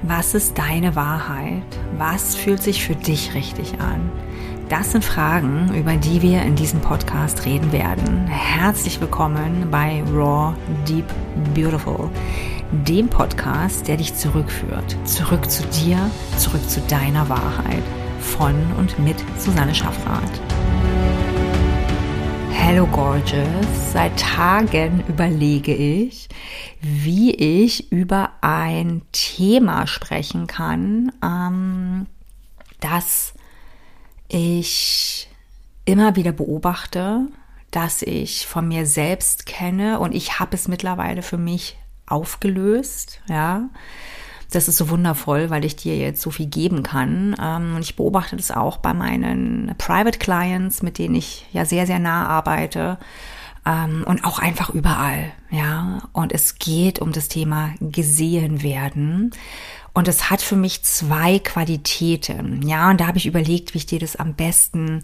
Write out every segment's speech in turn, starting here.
Was ist deine Wahrheit? Was fühlt sich für dich richtig an? Das sind Fragen, über die wir in diesem Podcast reden werden. Herzlich willkommen bei Raw, Deep, Beautiful, dem Podcast, der dich zurückführt. Zurück zu dir, zurück zu deiner Wahrheit. Von und mit Susanne Schaffrath. Hello Gorgeous, seit Tagen überlege ich, wie ich über ein Thema sprechen kann, das ich immer wieder beobachte, das ich von mir selbst kenne und ich habe es mittlerweile für mich aufgelöst, ja. Das ist so wundervoll, weil ich dir jetzt so viel geben kann. Und ich beobachte das auch bei meinen Private Clients, mit denen ich ja sehr, sehr nah arbeite. Und auch einfach überall, ja. Und es geht um das Thema gesehen werden. Und es hat für mich zwei Qualitäten, ja. Und da habe ich überlegt, wie ich dir das am besten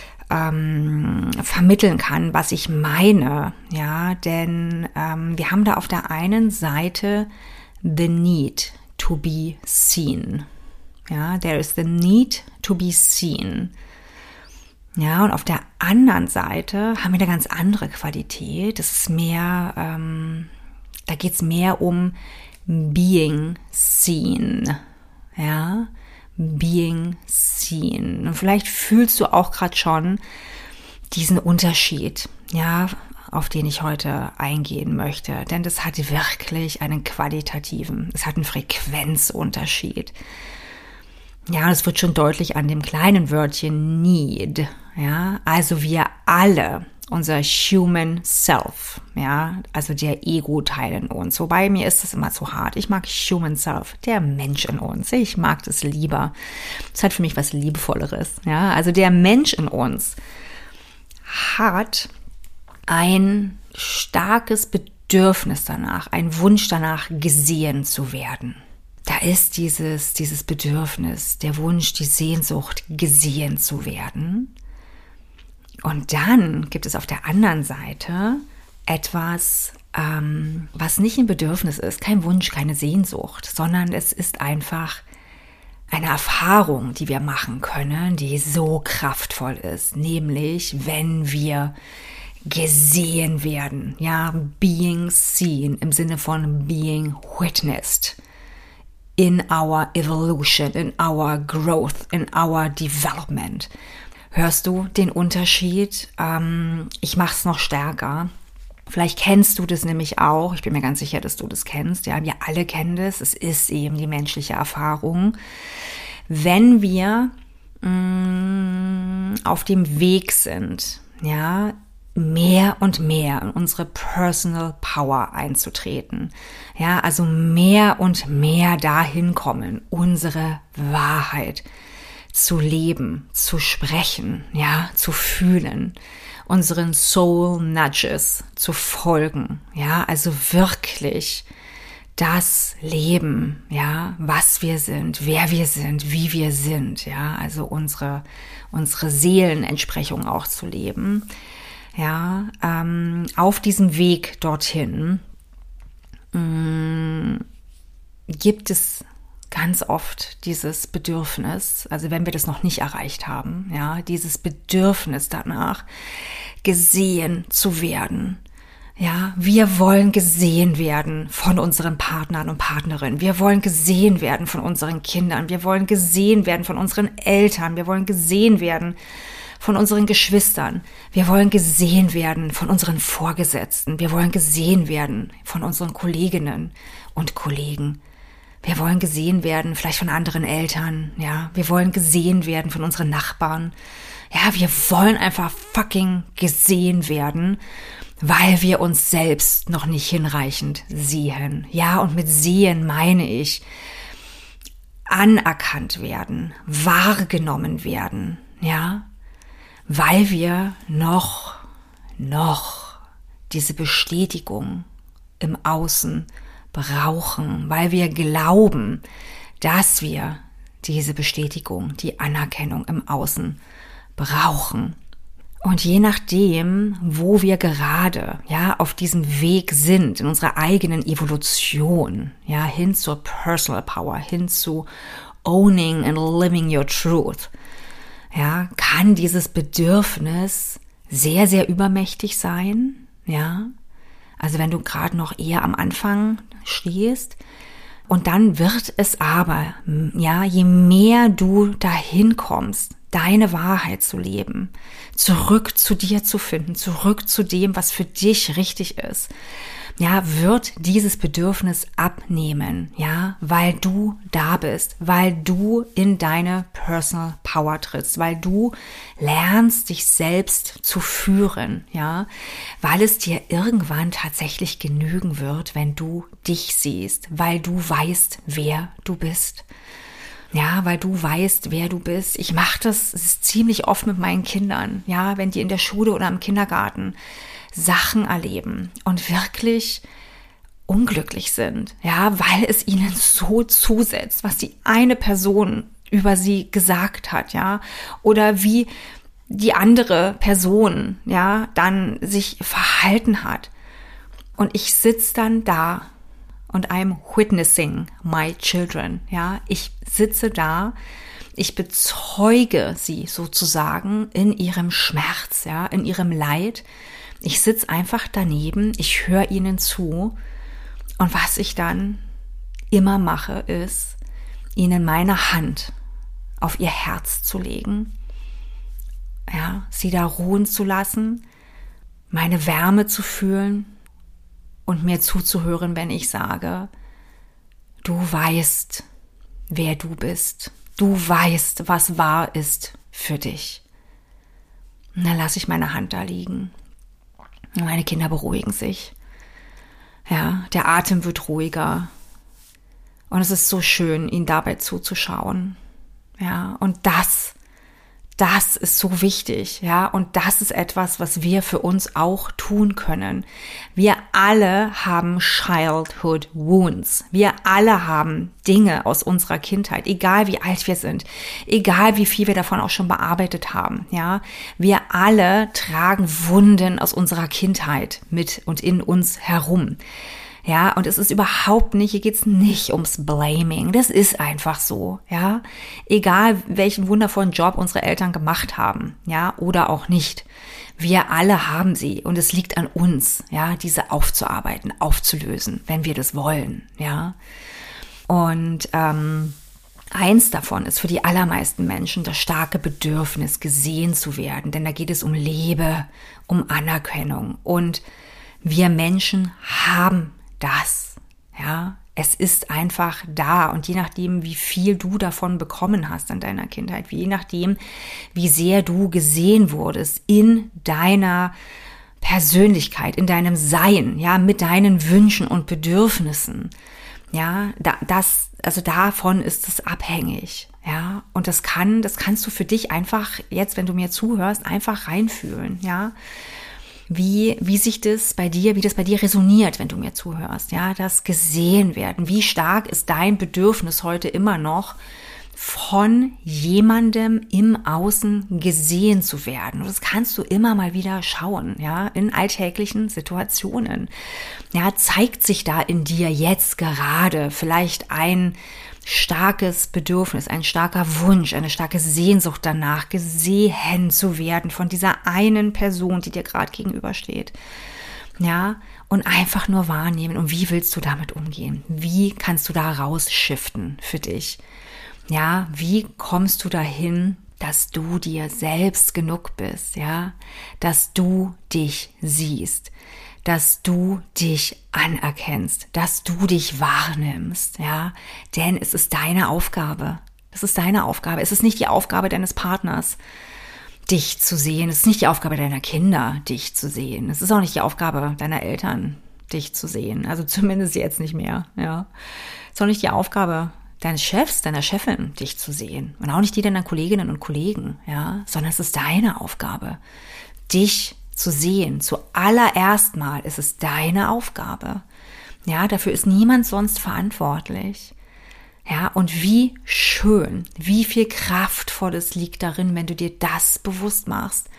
vermitteln kann, was ich meine, ja. Denn wir haben da auf der einen Seite the need to be seen. Ja, there is the need to be seen. Ja, und auf der anderen Seite haben wir eine ganz andere Qualität. Das ist mehr, da geht es mehr um being seen. Ja, being seen. Und vielleicht fühlst du auch gerade schon diesen Unterschied, ja, auf den ich heute eingehen möchte. Denn das hat wirklich einen qualitativen, es hat einen Frequenzunterschied. Ja, das wird schon deutlich an dem kleinen Wörtchen need. Ja, also wir alle, unser Human Self, ja, also der Ego-Teil in uns. Wobei mir ist das immer zu hart. Ich mag Human Self, der Mensch in uns. Ich mag das lieber. Das hat für mich was Liebevolleres. Ja, also der Mensch in uns hat ein starkes Bedürfnis danach, ein Wunsch danach, gesehen zu werden. Da ist dieses Bedürfnis, der Wunsch, die Sehnsucht, gesehen zu werden. Und dann gibt es auf der anderen Seite etwas, was nicht ein Bedürfnis ist, kein Wunsch, keine Sehnsucht, sondern es ist einfach eine Erfahrung, die wir machen können, die so kraftvoll ist, nämlich wenn wir gesehen werden, ja, being seen im Sinne von being witnessed in our evolution, in our growth, in our development. Hörst du den Unterschied? Ich mache es noch stärker. Vielleicht kennst du das nämlich auch. Ich bin mir ganz sicher, dass du das kennst. Ja, wir alle kennen das. Es ist eben die menschliche Erfahrung. Wenn wir auf dem Weg sind, ja, mehr und mehr in unsere Personal Power einzutreten. Ja, also mehr und mehr dahin kommen, unsere Wahrheit zu leben, zu sprechen, ja, zu fühlen, unseren Soul Nudges zu folgen, ja, also wirklich das Leben, ja, was wir sind, wer wir sind, wie wir sind, ja, also unsere Seelenentsprechung auch zu leben. Ja, auf diesem Weg dorthin gibt es ganz oft dieses Bedürfnis, also wenn wir das noch nicht erreicht haben, ja, dieses Bedürfnis danach, gesehen zu werden. Ja, wir wollen gesehen werden von unseren Partnern und Partnerinnen. Wir wollen gesehen werden von unseren Kindern. Wir wollen gesehen werden von unseren Eltern. Wir wollen gesehen werden von unseren Geschwistern. Wir wollen gesehen werden von unseren Vorgesetzten. Wir wollen gesehen werden von unseren Kolleginnen und Kollegen. Wir wollen gesehen werden vielleicht von anderen Eltern. Ja, wir wollen gesehen werden von unseren Nachbarn. Ja, wir wollen einfach fucking gesehen werden, weil wir uns selbst noch nicht hinreichend sehen. Ja, und mit sehen meine ich anerkannt werden, wahrgenommen werden. Ja, weil wir noch diese Bestätigung im Außen brauchen, weil wir glauben, dass wir diese Bestätigung, die Anerkennung im Außen brauchen. Und je nachdem, wo wir gerade, auf diesem Weg sind, in unserer eigenen Evolution, hin zur Personal Power, hin zu owning and living your truth, kann dieses Bedürfnis sehr, sehr übermächtig sein, Also wenn du gerade noch eher am Anfang stehst, und dann wird es aber, je mehr du dahin kommst, deine Wahrheit zu leben, zurück zu dir zu finden, zurück zu dem, was für dich richtig ist, wird dieses Bedürfnis abnehmen, weil du da bist, weil du in deine Personal Power trittst, weil du lernst, dich selbst zu führen, weil es dir irgendwann tatsächlich genügen wird, wenn du dich siehst, weil du weißt, wer du bist. Weil du weißt, wer du bist. Ich mache das ziemlich oft mit meinen Kindern, wenn die in der Schule oder im Kindergarten Sachen erleben und wirklich unglücklich sind, weil es ihnen so zusetzt, was die eine Person über sie gesagt hat, oder wie die andere Person, dann sich verhalten hat. Und ich sitze dann da und I'm witnessing my children, Ich sitze da, ich bezeuge sie sozusagen in ihrem Schmerz, in ihrem Leid. Ich sitze einfach daneben, ich höre ihnen zu und was ich dann immer mache, ist, ihnen meine Hand auf ihr Herz zu legen, sie da ruhen zu lassen, meine Wärme zu fühlen und mir zuzuhören, wenn ich sage, du weißt, wer du bist, du weißt, was wahr ist für dich. Und dann lasse ich meine Hand da liegen. Meine Kinder beruhigen sich. Der Atem wird ruhiger. Und es ist so schön, ihnen dabei zuzuschauen. Und das ist so wichtig. Und das ist etwas, was wir für uns auch tun können. Wir alle haben Childhood Wounds. Wir alle haben Dinge aus unserer Kindheit, egal wie alt wir sind, egal wie viel wir davon auch schon bearbeitet haben. Wir alle tragen Wunden aus unserer Kindheit mit und in uns herum. Und es ist überhaupt nicht, hier geht's nicht ums Blaming. Das ist einfach so, Egal, welchen wundervollen Job unsere Eltern gemacht haben, oder auch nicht. Wir alle haben sie und es liegt an uns, diese aufzuarbeiten, aufzulösen, wenn wir das wollen, Und eins davon ist für die allermeisten Menschen das starke Bedürfnis, gesehen zu werden, denn da geht es um Liebe, um Anerkennung und wir Menschen haben das, es ist einfach da und je nachdem, wie viel du davon bekommen hast in deiner Kindheit, je nachdem, wie sehr du gesehen wurdest in deiner Persönlichkeit, in deinem Sein, mit deinen Wünschen und Bedürfnissen, davon ist es abhängig, und das kannst du für dich einfach jetzt, wenn du mir zuhörst, einfach reinfühlen, wie sich das bei dir, wie das bei dir resoniert, wenn du mir zuhörst, das gesehen werden. Wie stark ist dein Bedürfnis heute immer noch, von jemandem im Außen gesehen zu werden? Und das kannst du immer mal wieder schauen, in alltäglichen Situationen. Zeigt sich da in dir jetzt gerade vielleicht ein starkes Bedürfnis, ein starker Wunsch, eine starke Sehnsucht danach, gesehen zu werden von dieser einen Person, die dir gerade gegenübersteht. Und einfach nur wahrnehmen. Und wie willst du damit umgehen? Wie kannst du da rausschiften für dich? Wie kommst du dahin, dass du dir selbst genug bist, dass du dich siehst, dass du dich anerkennst, dass du dich wahrnimmst, denn es ist deine Aufgabe. Es ist deine Aufgabe. Es ist nicht die Aufgabe deines Partners, dich zu sehen. Es ist nicht die Aufgabe deiner Kinder, dich zu sehen. Es ist auch nicht die Aufgabe deiner Eltern, dich zu sehen. Also zumindest jetzt nicht mehr, Es ist auch nicht die Aufgabe deines Chefs, deiner Chefin, dich zu sehen. Und auch nicht die deiner Kolleginnen und Kollegen, sondern es ist deine Aufgabe, dich zu sehen. Zuallererst mal ist es deine Aufgabe. Dafür ist niemand sonst verantwortlich. Und wie schön, wie viel Kraftvolles liegt darin, wenn du dir das bewusst machst.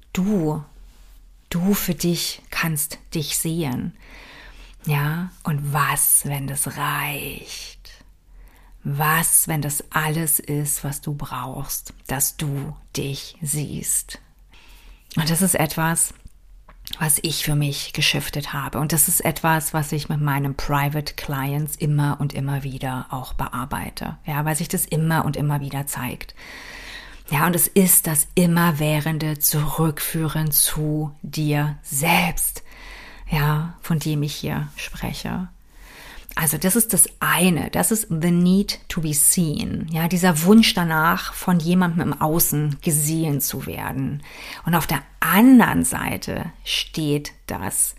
Du für dich kannst dich sehen. Ja, und was, wenn das reicht? Was, wenn das alles ist, was du brauchst, dass du dich siehst? Und das ist etwas, was ich für mich geschiftet habe. Und das ist etwas, was ich mit meinen Private Clients immer und immer wieder auch bearbeite. Ja, weil sich das immer und immer wieder zeigt. Ja, und es ist das immerwährende Zurückführen zu dir selbst. Ja, von dem ich hier spreche. Also das ist das eine, das ist the need to be seen, ja, dieser Wunsch danach, von jemandem im Außen gesehen zu werden. Und auf der anderen Seite steht das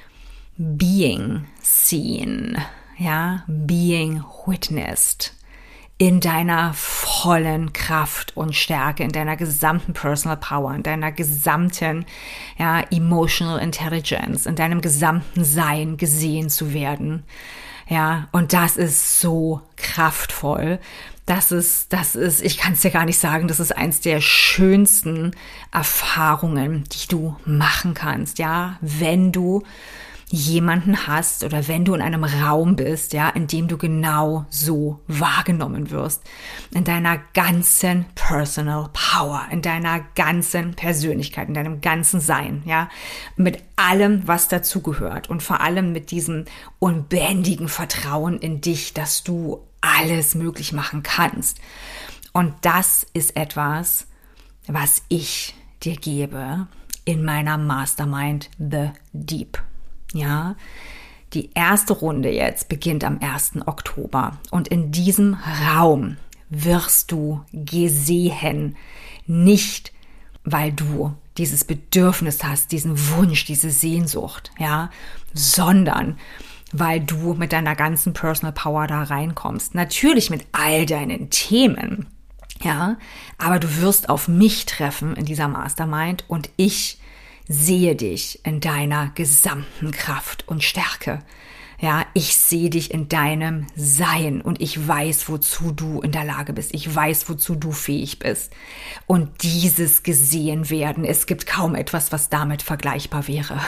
being seen, ja, being witnessed in deiner vollen Kraft und Stärke, in deiner gesamten Personal Power, in deiner gesamten, ja, Emotional Intelligence, in deinem gesamten Sein gesehen zu werden. Ja, und das ist so kraftvoll. Das ist, ich kann es dir gar nicht sagen, das ist eins der schönsten Erfahrungen, die du machen kannst, ja, wenn du jemanden hast oder wenn du in einem Raum bist, ja, in dem du genau so wahrgenommen wirst, in deiner ganzen Personal Power, in deiner ganzen Persönlichkeit, in deinem ganzen Sein, ja, mit allem, was dazugehört und vor allem mit diesem unbändigen Vertrauen in dich, dass du alles möglich machen kannst. Und das ist etwas, was ich dir gebe in meiner Mastermind The Deep. Ja, die erste Runde jetzt beginnt am 1. Oktober und in diesem Raum wirst du gesehen, nicht weil du dieses Bedürfnis hast, diesen Wunsch, diese Sehnsucht, ja, sondern weil du mit deiner ganzen Personal Power da reinkommst. Natürlich mit all deinen Themen, ja, aber du wirst auf mich treffen in dieser Mastermind und ich sehe dich in deiner gesamten Kraft und Stärke. Ja, ich sehe dich in deinem Sein und ich weiß, wozu du in der Lage bist. Ich weiß, wozu du fähig bist. Und dieses gesehen werden, es gibt kaum etwas, was damit vergleichbar wäre.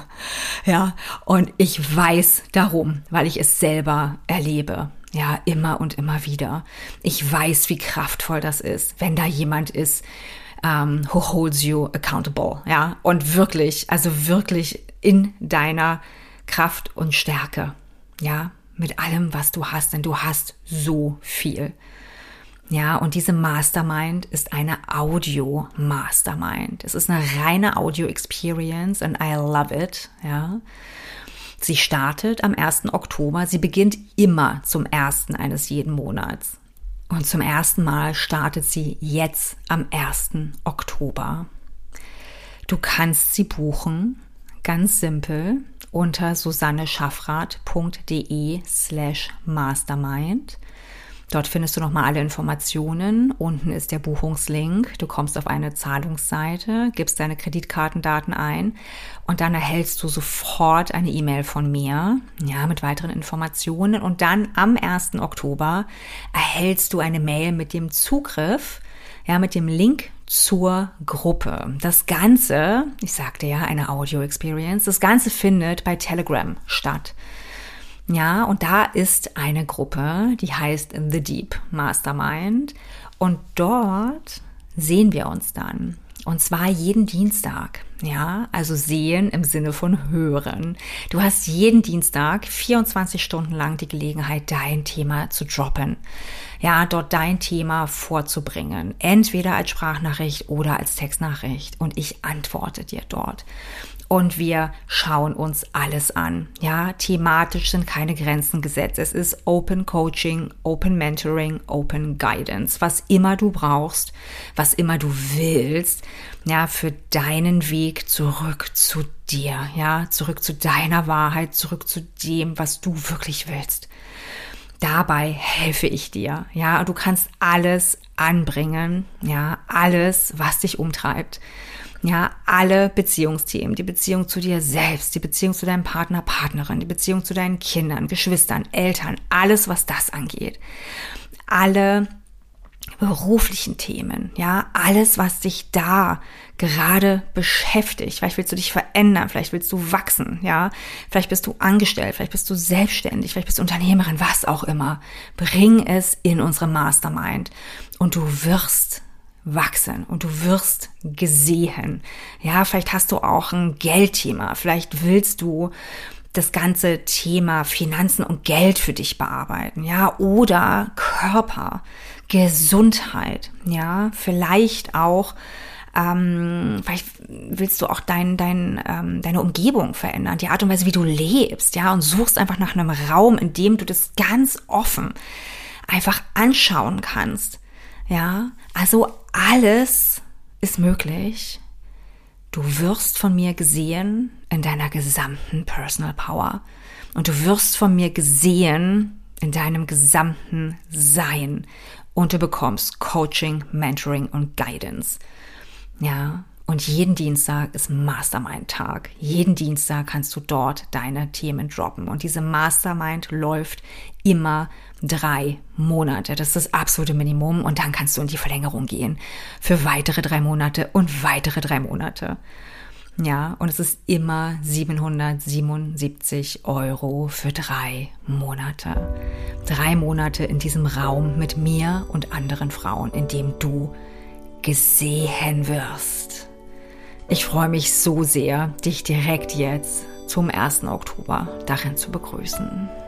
Ja, und ich weiß darum, weil ich es selber erlebe. Ja, immer und immer wieder. Ich weiß, wie kraftvoll das ist, wenn da jemand ist, who holds you accountable, ja, und wirklich, also wirklich in deiner Kraft und Stärke, ja, mit allem, was du hast, denn du hast so viel, ja, und diese Mastermind ist eine Audio-Mastermind, es ist eine reine Audio-Experience and I love it, ja. Sie startet am 1. Oktober, sie beginnt immer zum 1. eines jeden Monats. Und zum ersten Mal startet sie jetzt am 1. Oktober. Du kannst sie buchen, ganz simpel, unter susanneschaffrath.de/mastermind. Dort findest du nochmal alle Informationen. Unten ist der Buchungslink. Du kommst auf eine Zahlungsseite, gibst deine Kreditkartendaten ein und dann erhältst du sofort eine E-Mail von mir, ja, mit weiteren Informationen. Und dann am 1. Oktober erhältst du eine Mail mit dem Zugriff, ja, mit dem Link zur Gruppe. Das Ganze, ich sagte ja, eine Audio-Experience, das Ganze findet bei Telegram statt. Ja, und da ist eine Gruppe, die heißt The Deep Mastermind und dort sehen wir uns dann. Und zwar jeden Dienstag, ja, also sehen im Sinne von hören. Du hast jeden Dienstag 24 Stunden lang die Gelegenheit, dein Thema zu droppen. Ja, dort dein Thema vorzubringen. Entweder als Sprachnachricht oder als Textnachricht. Und ich antworte dir dort. Und wir schauen uns alles an. Ja, thematisch sind keine Grenzen gesetzt. Es ist Open Coaching, Open Mentoring, Open Guidance. Was immer du brauchst, was immer du willst, ja, für deinen Weg zurück zu dir, ja, zurück zu deiner Wahrheit, zurück zu dem, was du wirklich willst. Dabei helfe ich dir, ja, du kannst alles anbringen, ja, alles, was dich umtreibt. Ja, alle Beziehungsthemen, die Beziehung zu dir selbst, die Beziehung zu deinem Partner, Partnerin, die Beziehung zu deinen Kindern, Geschwistern, Eltern, alles, was das angeht. Alle beruflichen Themen, ja, alles, was dich da gerade beschäftigt. Vielleicht willst du dich verändern, vielleicht willst du wachsen, ja, vielleicht bist du angestellt, vielleicht bist du selbstständig, vielleicht bist du Unternehmerin, was auch immer. Bring es in unsere Mastermind und du wirst wachsen und du wirst gesehen. Ja, vielleicht hast du auch ein Geldthema, vielleicht willst du das ganze Thema Finanzen und Geld für dich bearbeiten, ja, oder Körper, Gesundheit, ja, vielleicht auch, vielleicht willst du auch deine Umgebung verändern, die Art und Weise, wie du lebst, ja, und suchst einfach nach einem Raum, in dem du das ganz offen einfach anschauen kannst, ja, also alles ist möglich. Du wirst von mir gesehen in deiner gesamten Personal Power. Und du wirst von mir gesehen in deinem gesamten Sein. Und du bekommst Coaching, Mentoring und Guidance. Ja, und jeden Dienstag ist Mastermind-Tag. Jeden Dienstag kannst du dort deine Themen droppen. Und diese Mastermind läuft immer 3 Monate. Das ist das absolute Minimum. Und dann kannst du in die Verlängerung gehen für weitere 3 Monate und weitere 3 Monate. Ja, und es ist immer 777 € für 3 Monate. 3 Monate in diesem Raum mit mir und anderen Frauen, in dem du gesehen wirst. Ich freue mich so sehr, dich direkt jetzt zum 1. Oktober darin zu begrüßen.